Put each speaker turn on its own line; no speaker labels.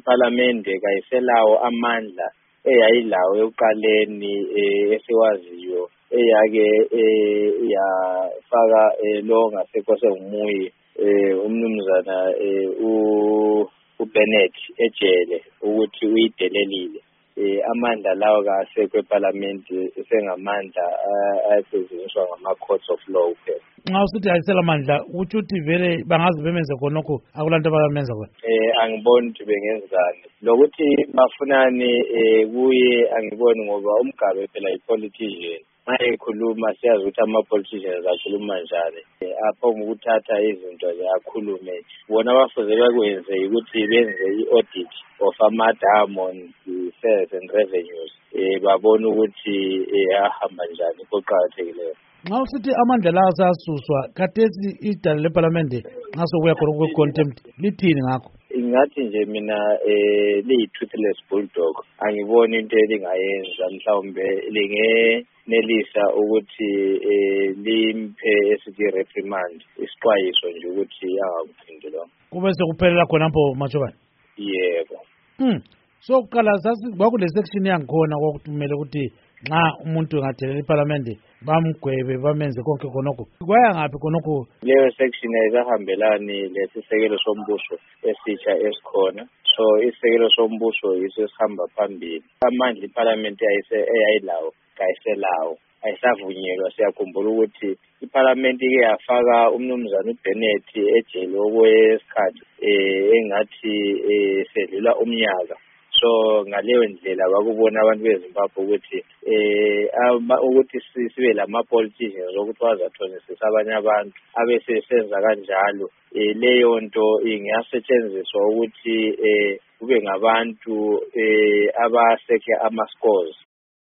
iPhalamende kayiselawo amandla eyayilawo ekuqaleni esiwaziyo eyake yafaka lo ngasekho sengumuyi umnumzana uBennett ejele ukuthi uyidelelile. Amandla lawo kasekho ePhalamende sengamandla asetshenziswa ngama-courts of law kuphela.
Nxa usithi ayisela amandla utsho ukuthi vele bangaze bemenze khonokho akulanto abamenza khona?
Angiboni ukuthi bengenzani lokuthi bafunani kuye angiboni ngoba umgabe phela yi-politician. Nxa ekhuluma siyazi ukuthi ama-politicians akhuluma njani. Apho ngokuthatha izinto nje akhulume bona bafuze bakwenze ukuthi benze i-audit of ama-diamond sales and revenues babone ukuthi ahamba njani koqakathekileyo.
Nxa usithi amandla lawo asasuswa khathesi idala lePhalamende nxa sokuya khona kwe-contempt lithini ngakho?
Ingathi nje mina liyi-toothless bulldog angiboni into elingayenza mhlawumbe lingenelisa ukuthi limphe esithi reprimand isixwayiso nje ukuthi angakuphindi lo.
Kube sekuphelela khonapho Machobane?
Yebo.
So kuqala kwakule section yangikhona kwakuthumele ukuthi nxa umuntu engadelela iPhalamende bamgwebe bamenze konke khonokho. Kwaya ngaphi khonokho?
Leyo section ayisahambelani lesisekelo sombuso esitsha esikhona. So isisekelo sombuso yiso esihamba phambili. Amandla iPhalamende eyayilawo kayiselawo. Ayisavunyelwa siyakhumbula ukuthi iPhalamende ike yafaka umnumzana uBennett ejele okwesikhathi engathi sedlula umnyaka. So ngaleyo ndlela bakubona abantu beZimbabwe ukuthi sibe lama-politicians ukuthi wazathonisisa abanye abantu abesesenza kanjalo. Leyo nto ingasetshenziswa ukuthi kube ngabantu abasekhe ama-scores